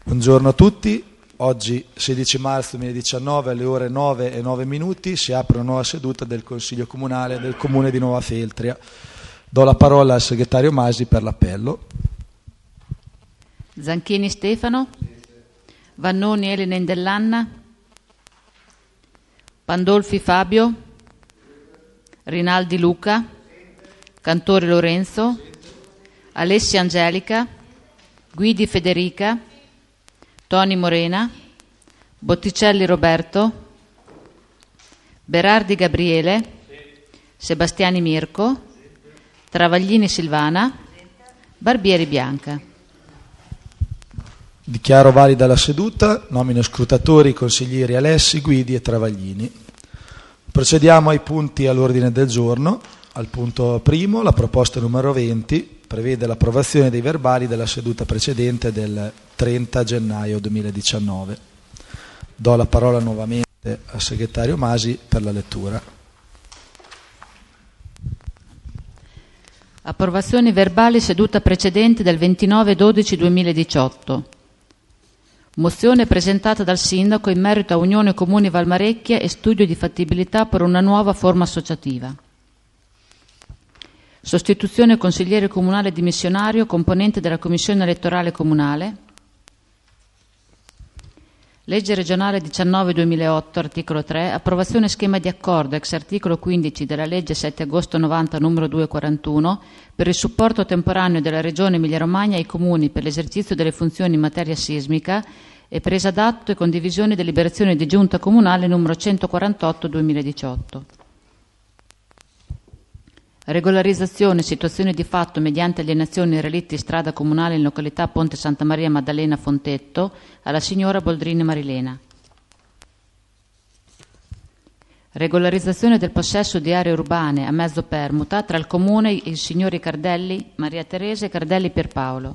Buongiorno a tutti, oggi 16 marzo 2019 alle ore 9:09 si apre una nuova seduta del Consiglio Comunale del Comune di Nuova Feltria. Do la parola al segretario Masi per l'appello. Zanchini Stefano, Vannoni Elena Indellanna, Pandolfi Fabio, Rinaldi Luca, Cantori Lorenzo, Alessia Angelica, Guidi Federica, Toni Morena, Botticelli Roberto, Berardi Gabriele, Sebastiani Mirko, Travaglini Silvana, Barbieri Bianca. Dichiaro valida la seduta, nomino scrutatori, consiglieri Alessi, Guidi e Travaglini. Procediamo ai punti all'ordine del giorno. Al punto primo, la proposta numero 20 prevede l'approvazione dei verbali della seduta precedente del 30 gennaio 2019. Do la parola nuovamente al segretario Masi per la lettura. Approvazioni verbali seduta precedente del 29/12/2018. Mozione presentata dal Sindaco in merito a Unione Comuni Valmarecchia e studio di fattibilità per una nuova forma associativa. Sostituzione consigliere comunale dimissionario, componente della Commissione elettorale comunale. Legge regionale 19/2008, articolo 3, approvazione schema di accordo ex articolo 15 della legge 7 agosto 90 numero 241 per il supporto temporaneo della Regione Emilia-Romagna ai comuni per l'esercizio delle funzioni in materia sismica e presa d'atto e condivisione deliberazione di giunta comunale numero 148/2018. Regolarizzazione situazione di fatto mediante alienazione relitti strada comunale in località Ponte Santa Maria Maddalena Fontetto alla signora Boldrini Marilena. Regolarizzazione del possesso di aree urbane a mezzo permuta tra il comune e i signori Cardelli Maria Teresa e Cardelli Pierpaolo.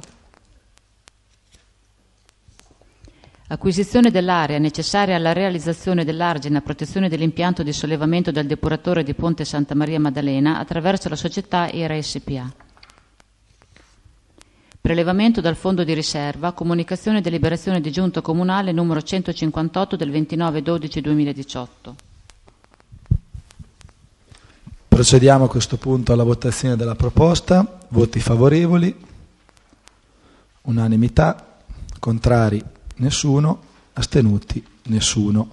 Acquisizione dell'area necessaria alla realizzazione dell'argine a protezione dell'impianto di sollevamento del depuratore di Ponte Santa Maria Maddalena attraverso la società ERA SpA. Prelevamento dal fondo di riserva, comunicazione e deliberazione di giunta comunale numero 158 del 29/12/2018. Procediamo a questo punto alla votazione della proposta. Voti favorevoli, unanimità, contrari nessuno, astenuti nessuno.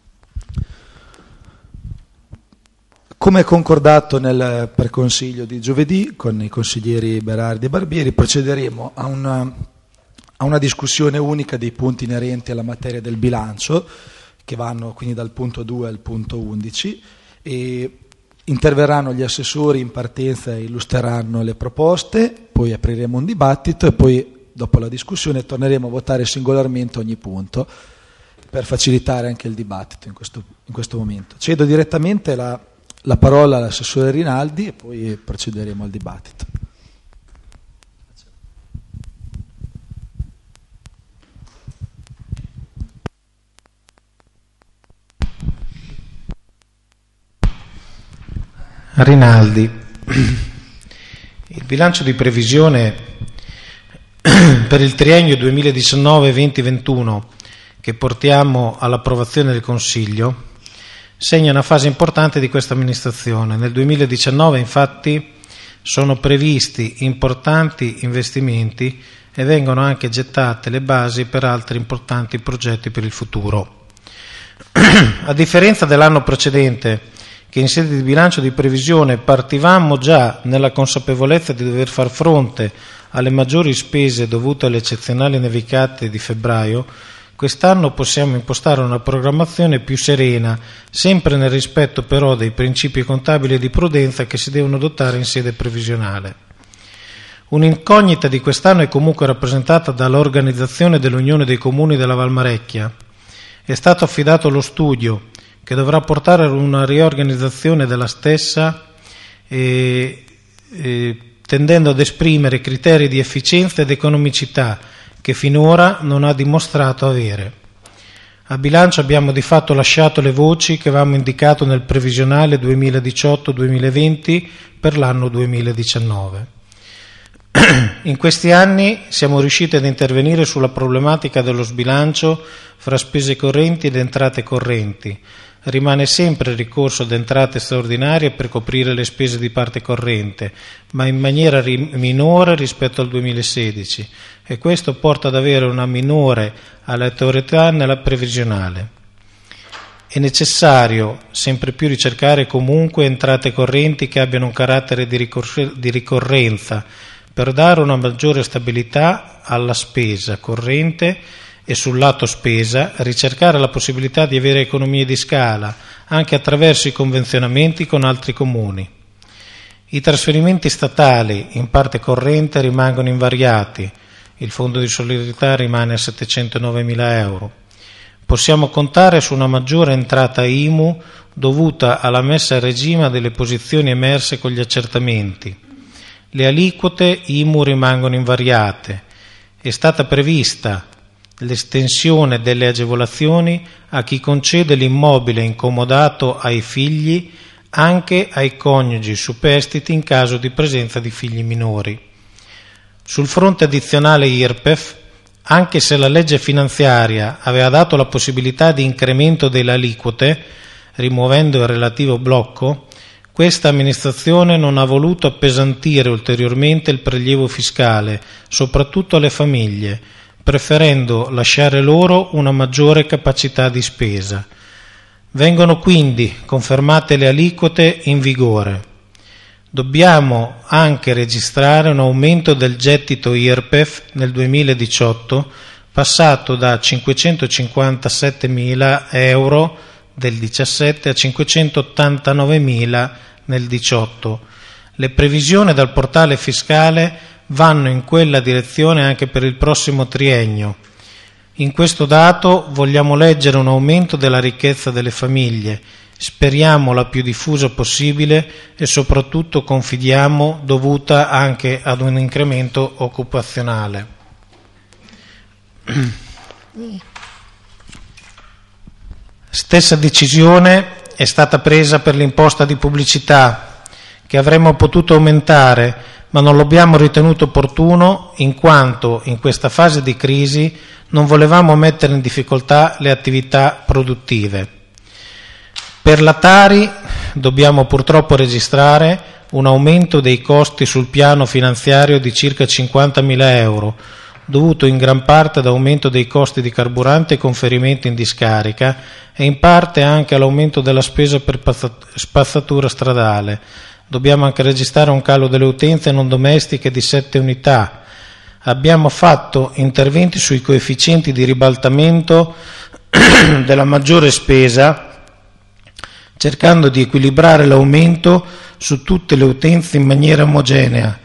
Come concordato nel preconsiglio di giovedì con i consiglieri Berardi e Barbieri, procederemo a una discussione unica dei punti inerenti alla materia del bilancio, che vanno quindi dal punto 2 al punto 11, e interverranno gli assessori in partenza e illustreranno le proposte, poi apriremo un dibattito e poi dopo la discussione torneremo a votare singolarmente ogni punto per facilitare anche il dibattito in questo momento. Cedo direttamente la parola all'assessore Rinaldi e poi procederemo al dibattito. Rinaldi, il bilancio di previsione per il triennio 2019-2021 che portiamo all'approvazione del Consiglio segna una fase importante di questa amministrazione. Nel 2019 infatti sono previsti importanti investimenti e vengono anche gettate le basi per altri importanti progetti per il futuro. A differenza dell'anno precedente, che in sede di bilancio di previsione partivamo già nella consapevolezza di dover far fronte alle maggiori spese dovute alle eccezionali nevicate di febbraio, quest'anno possiamo impostare una programmazione più serena, sempre nel rispetto però dei principi contabili e di prudenza che si devono adottare in sede previsionale. Un'incognita di quest'anno è comunque rappresentata dall'organizzazione dell'Unione dei Comuni della Valmarecchia. È stato affidato lo studio che dovrà portare ad una riorganizzazione della stessa tendendo ad esprimere criteri di efficienza ed economicità che finora non ha dimostrato avere. A bilancio abbiamo di fatto lasciato le voci che avevamo indicato nel previsionale 2018-2020 per l'anno 2019. In questi anni siamo riusciti ad intervenire sulla problematica dello sbilancio fra spese correnti ed entrate correnti. Rimane sempre il ricorso ad entrate straordinarie per coprire le spese di parte corrente, ma in maniera minore rispetto al 2016, e questo porta ad avere una minore aleatorietà nella previsionale. È necessario sempre più ricercare comunque entrate correnti che abbiano un carattere di ricorrenza per dare una maggiore stabilità alla spesa corrente e sul lato spesa ricercare la possibilità di avere economie di scala anche attraverso i convenzionamenti con altri comuni. I trasferimenti statali in parte corrente rimangono invariati, il fondo di solidarietà rimane a 709.000 euro. Possiamo contare su una maggiore entrata IMU dovuta alla messa a regime delle posizioni emerse con gli accertamenti. Le aliquote IMU rimangono invariate. È stata prevista l'estensione delle agevolazioni a chi concede l'immobile incomodato ai figli anche ai coniugi superstiti in caso di presenza di figli minori. Sul fronte addizionale IRPEF, anche se la legge finanziaria aveva dato la possibilità di incremento delle aliquote, rimuovendo il relativo blocco, questa amministrazione non ha voluto appesantire ulteriormente il prelievo fiscale, soprattutto alle famiglie, preferendo lasciare loro una maggiore capacità di spesa. Vengono quindi confermate le aliquote in vigore. Dobbiamo anche registrare un aumento del gettito IRPEF nel 2018, passato da 557.000 euro del 17 a 589.000 nel 18. Le previsioni dal portale fiscale vanno in quella direzione anche per il prossimo triennio. In questo dato vogliamo leggere un aumento della ricchezza delle famiglie, speriamo la più diffusa possibile e soprattutto confidiamo dovuta anche ad un incremento occupazionale. Stessa decisione è stata presa per l'imposta di pubblicità, che avremmo potuto aumentare, ma non l'abbiamo ritenuto opportuno in quanto in questa fase di crisi non volevamo mettere in difficoltà le attività produttive. Per la Tari dobbiamo purtroppo registrare un aumento dei costi sul piano finanziario di circa 50.000 euro, dovuto in gran parte ad aumento dei costi di carburante e conferimento in discarica e in parte anche all'aumento della spesa per spazzatura stradale. Dobbiamo anche registrare un calo delle utenze non domestiche di 7 unità. Abbiamo fatto interventi sui coefficienti di ribaltamento della maggiore spesa, cercando di equilibrare l'aumento su tutte le utenze in maniera omogenea.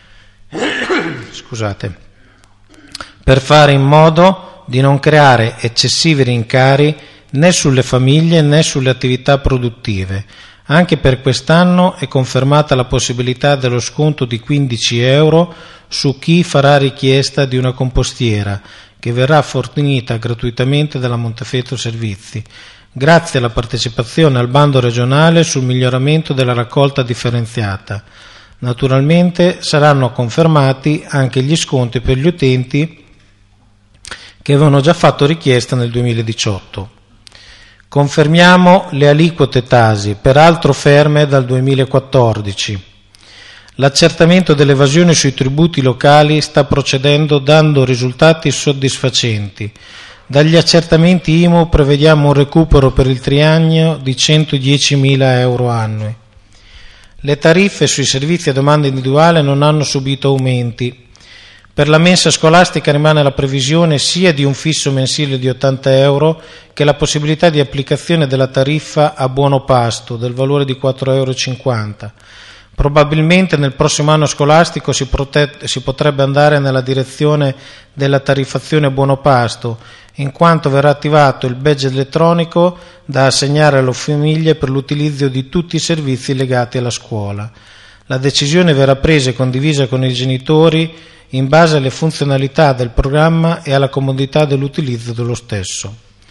Scusate. Per fare in modo di non creare eccessivi rincari né sulle famiglie né sulle attività produttive. Anche per quest'anno è confermata la possibilità dello sconto di 15 euro su chi farà richiesta di una compostiera, che verrà fornita gratuitamente dalla Montefeltro Servizi, grazie alla partecipazione al bando regionale sul miglioramento della raccolta differenziata. Naturalmente saranno confermati anche gli sconti per gli utenti che avevano già fatto richiesta nel 2018. Confermiamo le aliquote Tasi, peraltro ferme dal 2014. L'accertamento dell'evasione sui tributi locali sta procedendo dando risultati soddisfacenti. Dagli accertamenti IMU prevediamo un recupero per il triennio di 110.000 euro annui. Le tariffe sui servizi a domanda individuale non hanno subito aumenti. Per la mensa scolastica rimane la previsione sia di un fisso mensile di 80 euro che la possibilità di applicazione della tariffa a buono pasto del valore di 4,50 euro. Probabilmente nel prossimo anno scolastico si potrebbe andare nella direzione della tariffazione a buono pasto, in quanto verrà attivato il badge elettronico da assegnare alle famiglie per l'utilizzo di tutti i servizi legati alla scuola. La decisione verrà presa e condivisa con i genitori in base alle funzionalità del programma e alla comodità dell'utilizzo dello stesso.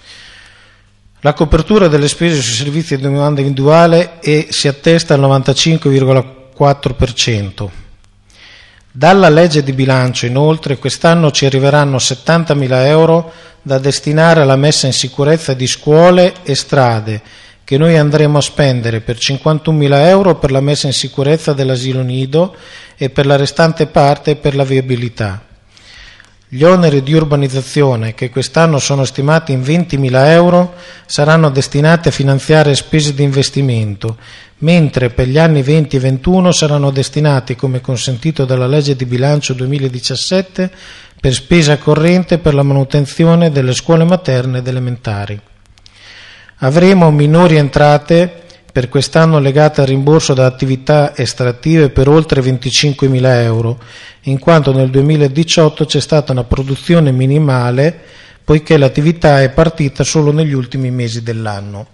La copertura delle spese sui servizi di domanda individuale si attesta al 95,4%. Dalla legge di bilancio, inoltre, quest'anno ci arriveranno 70.000 euro da destinare alla messa in sicurezza di scuole e strade, che noi andremo a spendere per 51.000 euro per la messa in sicurezza dell'asilo nido e per la restante parte per la viabilità. Gli oneri di urbanizzazione, che quest'anno sono stimati in 20.000 euro, saranno destinati a finanziare spese di investimento, mentre per gli anni 20 e 21 saranno destinati, come consentito dalla legge di bilancio 2017, per spesa corrente per la manutenzione delle scuole materne ed elementari. Avremo minori entrate per quest'anno legate al rimborso da attività estrattive per oltre 25.000 euro, in quanto nel 2018 c'è stata una produzione minimale, poiché l'attività è partita solo negli ultimi mesi dell'anno.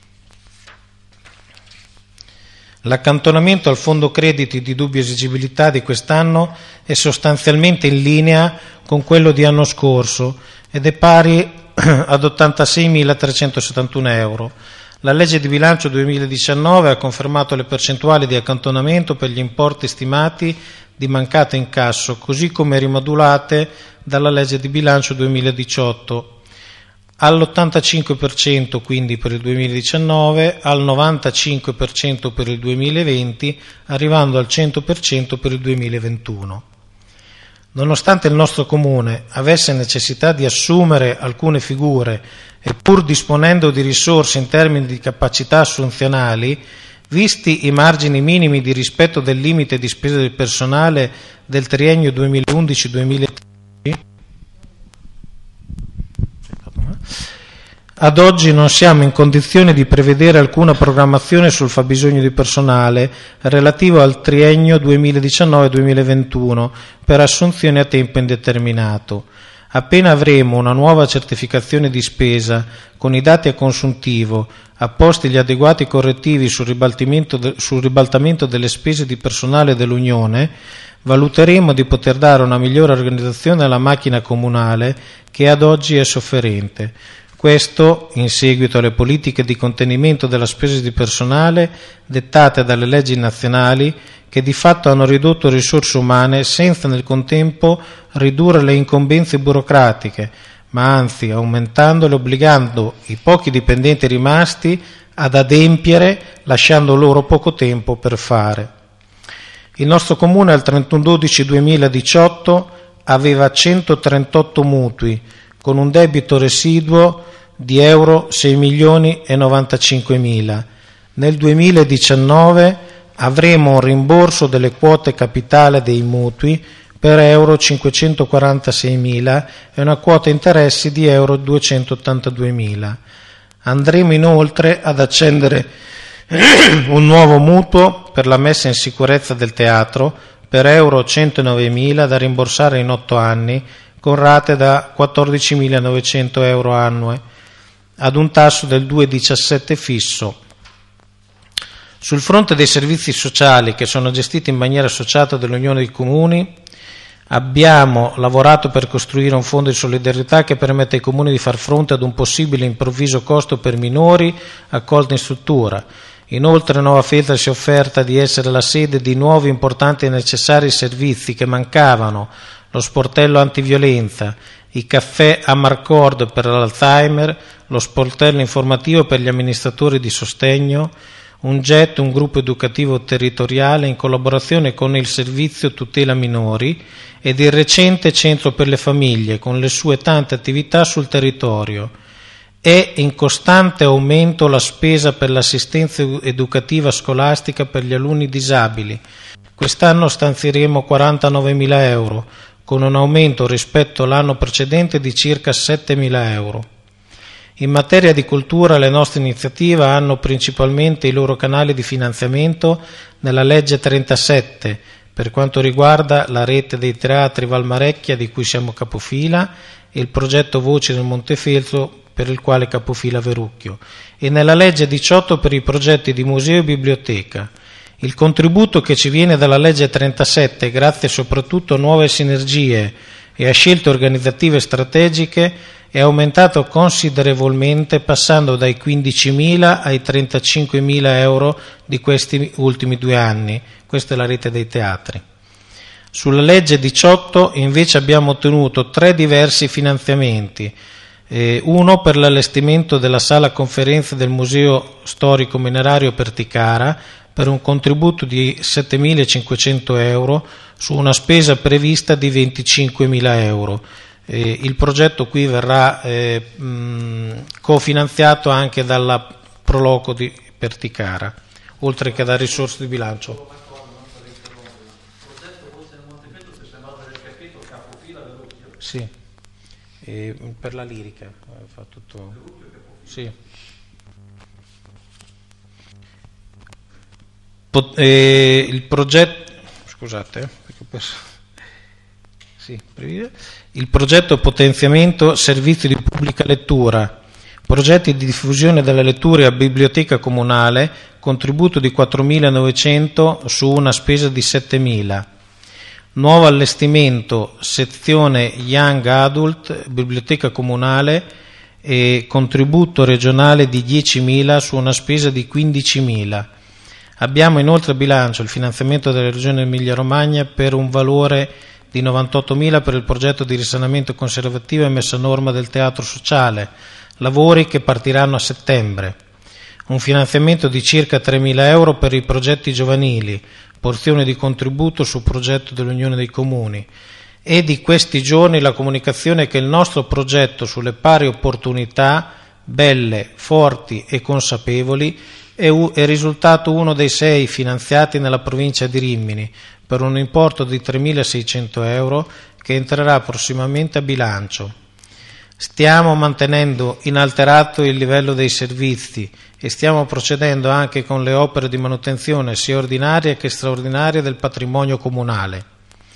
L'accantonamento al fondo crediti di dubbia esigibilità di quest'anno è sostanzialmente in linea con quello di anno scorso ed è pari ad 86.371 euro. La legge di bilancio 2019 ha confermato le percentuali di accantonamento per gli importi stimati di mancato incasso, così come rimodulate dalla legge di bilancio 2018, all'85% quindi per il 2019, al 95% per il 2020, arrivando al 100% per il 2021. Nonostante il nostro Comune avesse necessità di assumere alcune figure e pur disponendo di risorse in termini di capacità assunzionali, visti i margini minimi di rispetto del limite di spesa del personale del triennio 2011-2013, ad oggi non siamo in condizione di prevedere alcuna programmazione sul fabbisogno di personale relativo al triennio 2019-2021 per assunzioni a tempo indeterminato. Appena avremo una nuova certificazione di spesa con i dati a consuntivo, apposti gli adeguati correttivi sul ribaltamento delle spese di personale dell'Unione, valuteremo di poter dare una migliore organizzazione alla macchina comunale che ad oggi è sofferente. Questo in seguito alle politiche di contenimento della spesa di personale dettate dalle leggi nazionali che di fatto hanno ridotto risorse umane senza nel contempo ridurre le incombenze burocratiche, ma anzi aumentandole, obbligando i pochi dipendenti rimasti ad adempiere, lasciando loro poco tempo per fare. Il nostro Comune al 31/12/2018 aveva 138 mutui, con un debito residuo di euro 6.095.000. Nel 2019 avremo un rimborso delle quote capitale dei mutui per euro 546.000 e una quota interessi di euro 282.000. Andremo inoltre ad accendere un nuovo mutuo per la messa in sicurezza del teatro per euro 109.000 da rimborsare in 8 anni con rate da 14.900 euro annue ad un tasso del 2,17 fisso. Sul fronte dei servizi sociali che sono gestiti in maniera associata dall'Unione dei Comuni, abbiamo lavorato per costruire un fondo di solidarietà che permette ai comuni di far fronte ad un possibile improvviso costo per minori accolti in struttura. Inoltre Nova Feltri si è offerta di essere la sede di nuovi importanti e necessari servizi che mancavano: lo sportello antiviolenza, i caffè a Marcord per l'Alzheimer, lo sportello informativo per gli amministratori di sostegno, un GET, un gruppo educativo territoriale in collaborazione con il servizio tutela minori ed il recente centro per le famiglie con le sue tante attività sul territorio. È in costante aumento la spesa per l'assistenza educativa scolastica per gli alunni disabili. Quest'anno stanzieremo 49.000 euro, con un aumento rispetto all'anno precedente di circa 7.000 euro. In materia di cultura le nostre iniziative hanno principalmente i loro canali di finanziamento nella legge 37, per quanto riguarda la rete dei teatri Valmarecchia di cui siamo capofila e il progetto Voci del Montefeltro per il quale capofila Verucchio, e nella legge 18 per i progetti di museo e biblioteca. Il contributo che ci viene dalla legge 37, grazie soprattutto a nuove sinergie e a scelte organizzative strategiche, è aumentato considerevolmente, passando dai 15.000 ai 35.000 euro di questi ultimi 2 anni. Questa è la rete dei teatri. Sulla legge 18 invece abbiamo ottenuto 3 diversi finanziamenti. Uno per l'allestimento della sala conferenze del Museo Storico Minerario Perticara per un contributo di 7.500 euro su una spesa prevista di 25.000 euro. Il progetto qui verrà cofinanziato anche dalla Proloco di Perticara, oltre che da risorse di bilancio. Sì, per la lirica fa tutto. Sì. Il progetto, scusate, sì, il progetto potenziamento servizi di pubblica lettura, progetti di diffusione della lettura a biblioteca comunale, contributo di 4.900 su una spesa di 7.000. Nuovo allestimento, sezione Young Adult, biblioteca comunale e contributo regionale di 10.000 su una spesa di 15.000. Abbiamo inoltre a bilancio il finanziamento della Regione Emilia-Romagna per un valore di 98.000 per il progetto di risanamento conservativo e messa a norma del teatro sociale, lavori che partiranno a settembre. Un finanziamento di circa 3.000 euro per i progetti giovanili, porzione di contributo sul progetto dell'Unione dei Comuni. E di questi giorni la comunicazione che il nostro progetto sulle pari opportunità, belle, forti e consapevoli, è risultato uno dei 6 finanziati nella provincia di Rimini per un importo di 3.600 euro che entrerà prossimamente a bilancio. Stiamo mantenendo inalterato il livello dei servizi e stiamo procedendo anche con le opere di manutenzione sia ordinaria che straordinaria del patrimonio comunale.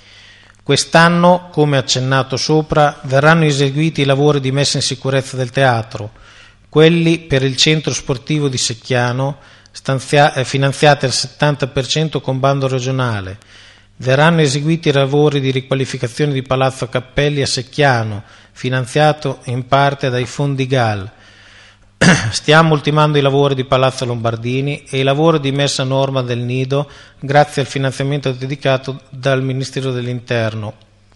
Quest'anno, come accennato sopra, verranno eseguiti i lavori di messa in sicurezza del teatro, quelli per il centro sportivo di Secchiano, finanziati al 70% con bando regionale. Verranno eseguiti i lavori di riqualificazione di Palazzo Cappelli a Secchiano, finanziato in parte dai fondi GAL. Stiamo ultimando i lavori di Palazzo Lombardini e i lavori di messa a norma del Nido grazie al finanziamento dedicato dal Ministero dell'Interno,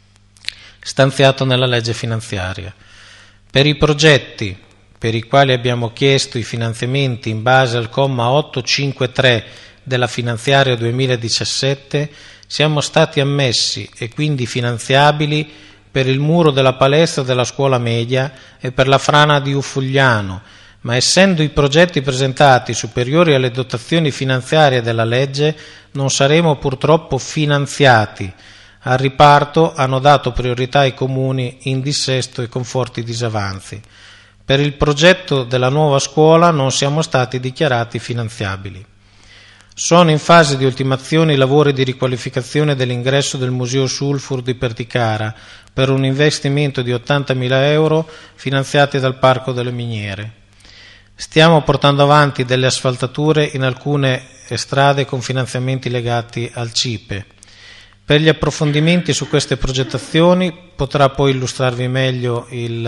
stanziato nella legge finanziaria. Per i progetti per i quali abbiamo chiesto i finanziamenti in base al comma 853 della finanziaria 2017, siamo stati ammessi e quindi finanziabili per il muro della palestra della scuola media e per la frana di Uffugliano, ma essendo i progetti presentati superiori alle dotazioni finanziarie della legge, non saremo purtroppo finanziati. Al riparto hanno dato priorità ai comuni in dissesto e con forti disavanzi. Per il progetto della nuova scuola non siamo stati dichiarati finanziabili. Sono in fase di ultimazione i lavori di riqualificazione dell'ingresso del Museo Sulfur di Perticara per un investimento di 80.000 euro finanziati dal Parco delle Miniere. Stiamo portando avanti delle asfaltature in alcune strade con finanziamenti legati al CIPE. Per gli approfondimenti su queste progettazioni potrà poi illustrarvi meglio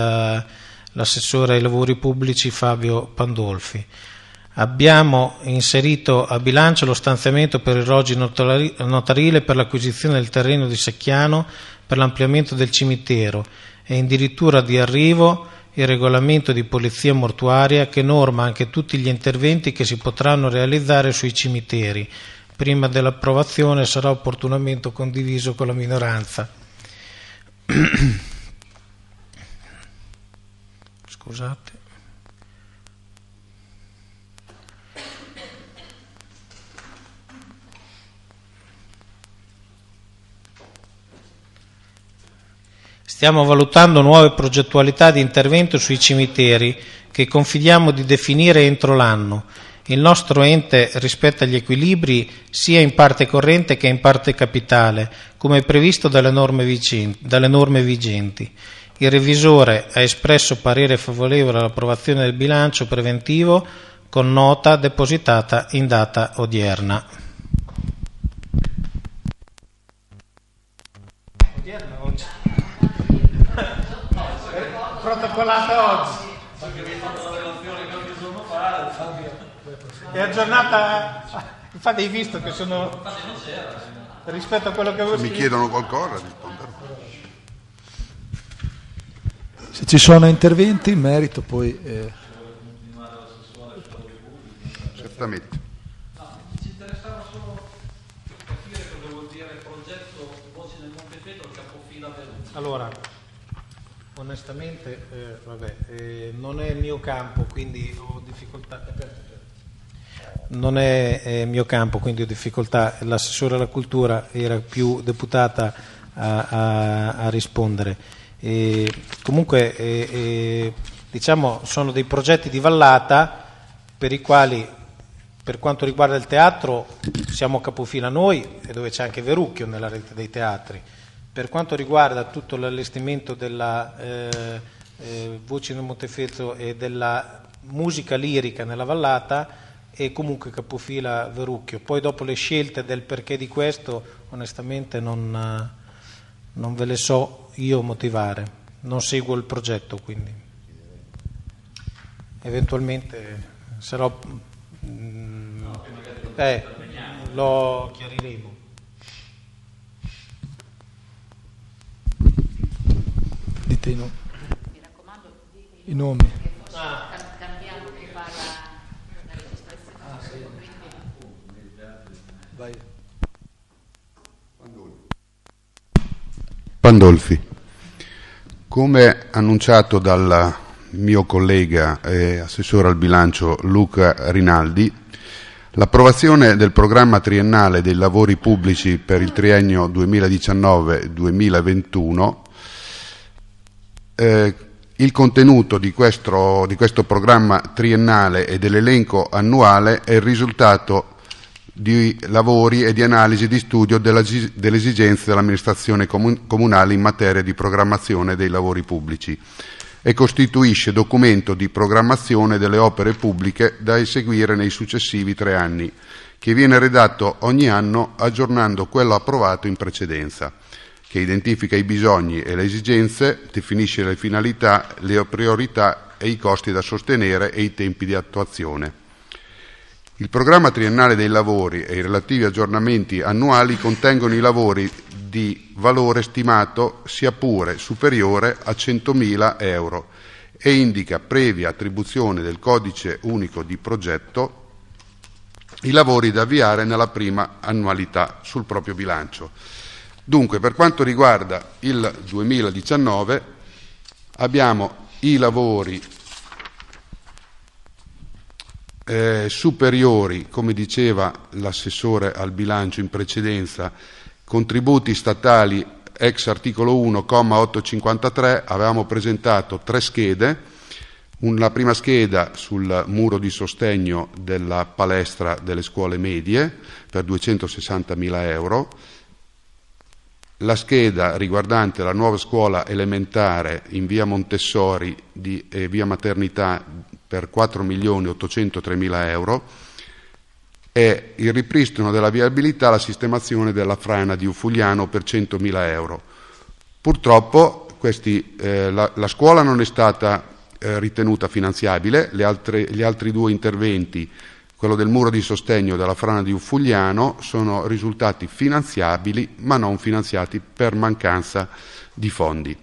l'assessore ai lavori pubblici Fabio Pandolfi. Abbiamo inserito a bilancio lo stanziamento per il Roggi notarile per l'acquisizione del terreno di Secchiano per l'ampliamento del cimitero e addirittura di arrivo il regolamento di polizia mortuaria che norma anche tutti gli interventi che si potranno realizzare sui cimiteri. Prima dell'approvazione sarà opportunamente condiviso con la minoranza. Scusate. Stiamo valutando nuove progettualità di intervento sui cimiteri che confidiamo di definire entro l'anno. Il nostro ente rispetta gli equilibri sia in parte corrente che in parte capitale, come previsto dalle norme vigenti. Il revisore ha espresso parere favorevole all'approvazione del bilancio preventivo con nota depositata in data odierna. Protocollata oggi. È aggiornata. Infatti hai visto che sono. rispetto a quello che avevo Se mi scritto. chiedono qualcosa risponderò. Se ci sono interventi in merito poi... Certamente. Ci interessava solo capire cosa vuol dire progetto Voci del Montefeltro capofila Verucchio. Allora, onestamente, non è il mio campo, quindi ho difficoltà. Non è mio campo, quindi ho difficoltà. L'assessore alla cultura era più deputata a rispondere. Comunque, diciamo, sono dei progetti di vallata per i quali, per quanto riguarda il teatro, siamo capofila noi, e dove c'è anche Verucchio nella rete dei teatri. Per quanto riguarda tutto l'allestimento della Voci del Montefeltro e della musica lirica nella vallata, è comunque capofila Verucchio. Poi dopo le scelte del perché di questo, onestamente non ve le so io motivare. Non seguo il progetto, quindi eventualmente sarò... lo chiariremo. Dite i nomi. Cambiamo chi fa la registrazione. Vai. Pandolfi. Come annunciato dal mio collega e assessore al bilancio Luca Rinaldi, l'approvazione del programma triennale dei lavori pubblici per il triennio 2019-2021, il contenuto di questo programma triennale e dell'elenco annuale è il risultato di lavori e di analisi di studio delle esigenze dell'amministrazione comunale in materia di programmazione dei lavori pubblici e costituisce documento di programmazione delle opere pubbliche da eseguire nei successivi 3 anni, che viene redatto ogni anno aggiornando quello approvato in precedenza, che identifica i bisogni e le esigenze, definisce le finalità, le priorità e i costi da sostenere e i tempi di attuazione. Il programma triennale dei lavori e i relativi aggiornamenti annuali contengono i lavori di valore stimato sia pure superiore a 100.000 euro e indica, previa attribuzione del codice unico di progetto, i lavori da avviare nella prima annualità sul proprio bilancio. Dunque, per quanto riguarda il 2019, abbiamo i lavori superiori, come diceva l'assessore al bilancio in precedenza, contributi statali ex articolo 1, comma 853, avevamo presentato 3 schede, la prima scheda sul muro di sostegno della palestra delle scuole medie per 260.000 euro, la scheda riguardante la nuova scuola elementare in via Montessori e via Maternità per 4.803.000 euro e il ripristino della viabilità, la sistemazione della frana di Ufugliano per 100.000 euro. Purtroppo la scuola non è stata ritenuta finanziabile, gli altri 2 interventi, quello del muro di sostegno della frana di Ufugliano, sono risultati finanziabili ma non finanziati per mancanza di fondi.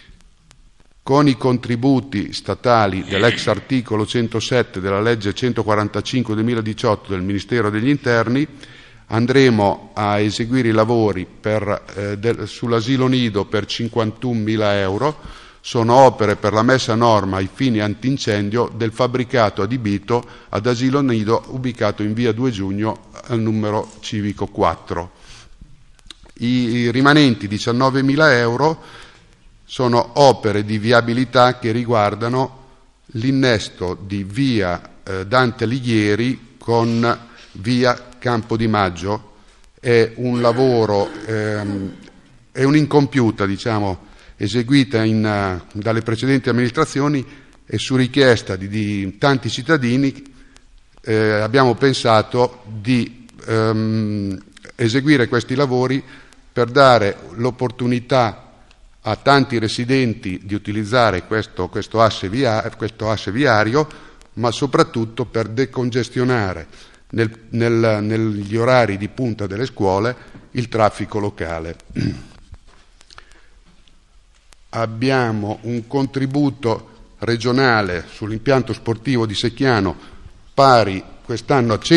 Con i contributi statali dell'ex articolo 107 della legge 145/2018 del Ministero degli Interni andremo a eseguire i lavori sull'asilo nido per 51.000 euro. Sono opere per la messa a norma ai fini antincendio del fabbricato adibito ad asilo nido ubicato in via 2 Giugno al numero civico 4. I rimanenti 19.000 euro sono opere di viabilità che riguardano l'innesto di via Dante Alighieri con via Campo di Maggio. È un lavoro, è un'incompiuta, diciamo, eseguita dalle precedenti amministrazioni e su richiesta di tanti cittadini abbiamo pensato di eseguire questi lavori per dare l'opportunità a tanti residenti di utilizzare questo asse viario, ma soprattutto per decongestionare negli orari di punta delle scuole il traffico locale. Abbiamo un contributo regionale sull'impianto sportivo di Secchiano pari quest'anno a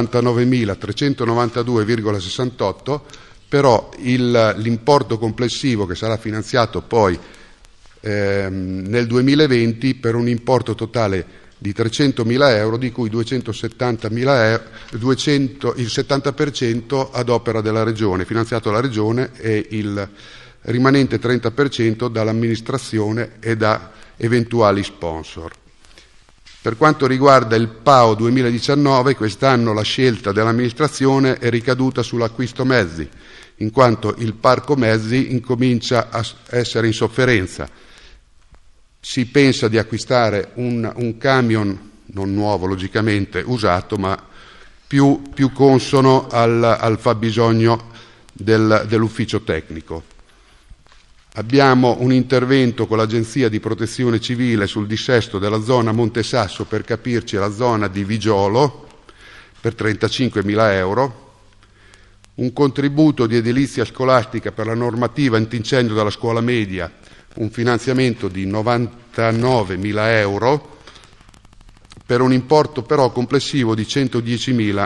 189.392,68, però l'importo complessivo che sarà finanziato poi nel 2020 per un importo totale di 300.000 euro, di cui 270.000 euro, il 70% ad opera della Regione, finanziato dalla Regione, e il rimanente 30% dall'amministrazione e da eventuali sponsor. Per quanto riguarda il PAO 2019, quest'anno la scelta dell'amministrazione è ricaduta sull'acquisto mezzi, in quanto il parco mezzi incomincia a essere in sofferenza. Si pensa di acquistare un camion, non nuovo logicamente, usato, ma più consono al fabbisogno dell'ufficio tecnico. Abbiamo un intervento con l'Agenzia di Protezione Civile sul dissesto della zona Monte Sasso, per capirci la zona di Vigiolo, per 35.000 euro, un contributo di edilizia scolastica per la normativa antincendio della scuola media, un finanziamento di 99.000 euro, per un importo però complessivo di 110.000,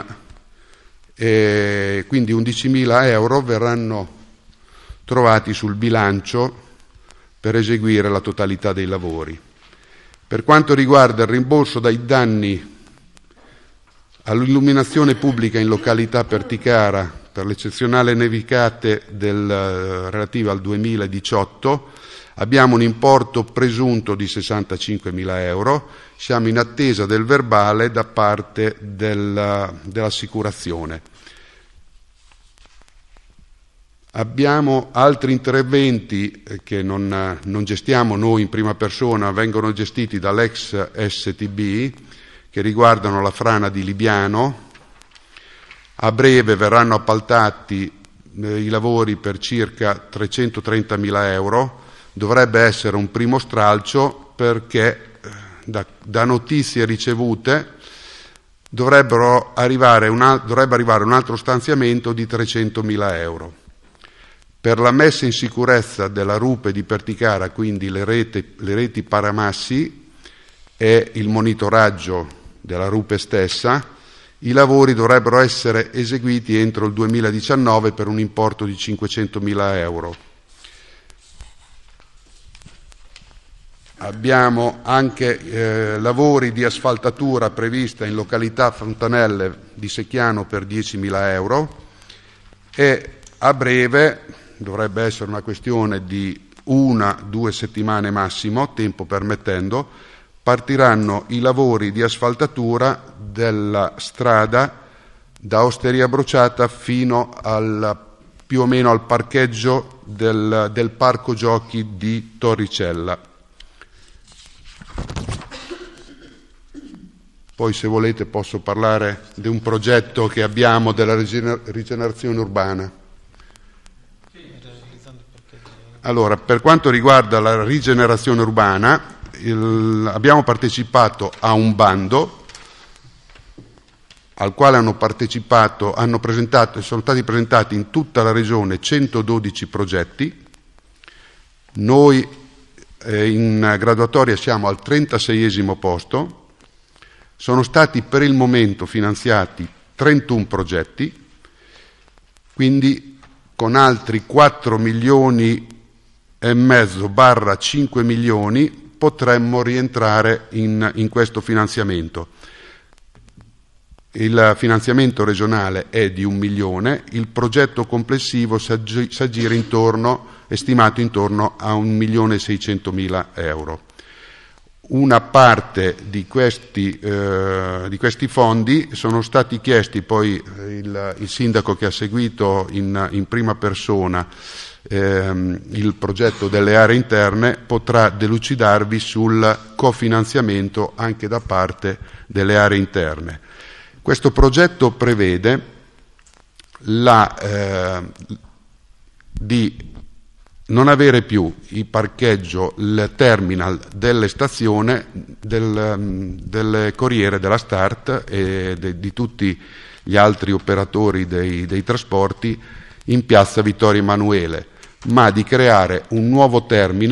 e quindi 11.000 euro verranno trovati sul bilancio per eseguire la totalità dei lavori. Per quanto riguarda il rimborso dai danni all'illuminazione pubblica in località Perticara per l'eccezionale nevicate relative al 2018, abbiamo un importo presunto di 65.000 euro, siamo in attesa del verbale da parte dell'assicurazione. Abbiamo altri interventi che non gestiamo noi in prima persona, vengono gestiti dall'ex STB, che riguardano la frana di Libiano. A breve verranno appaltati i lavori per circa 330.000 euro. Dovrebbe essere un primo stralcio perché da notizie ricevute dovrebbe arrivare un altro stanziamento di 300.000 euro. Per la messa in sicurezza della rupe di Perticara, quindi le reti paramassi e il monitoraggio della rupe stessa, i lavori dovrebbero essere eseguiti entro il 2019 per un importo di 500.000 euro. Abbiamo anche lavori di asfaltatura prevista in località Fontanelle di Secchiano per 10.000 euro e a breve, dovrebbe essere una questione di 1-2 settimane massimo, tempo permettendo, partiranno i lavori di asfaltatura della strada da Osteria Brociata fino più o meno al parcheggio del parco giochi di Torricella. Poi, se volete, posso parlare di un progetto che abbiamo della rigenerazione urbana. Allora, per quanto riguarda la rigenerazione urbana, abbiamo partecipato a un bando al quale sono stati presentati in tutta la regione 112 progetti. Noi in graduatoria siamo al 36esimo posto. Sono stati per il momento finanziati 31 progetti, quindi con altri 4 milioni e mezzo / 5 milioni potremmo rientrare in questo finanziamento. Il finanziamento regionale è di 1 milione, il progetto complessivo si aggira estimato intorno a 1.600.000 euro. Una parte di questi fondi sono stati chiesti, poi il sindaco che ha seguito in prima persona il progetto delle aree interne potrà delucidarvi sul cofinanziamento anche da parte delle aree interne. Questo progetto prevede di non avere più il parcheggio, il terminal delle stazioni, del Corriere della Start e di tutti gli altri operatori dei trasporti in piazza Vittorio Emanuele, ma di creare un nuovo terminal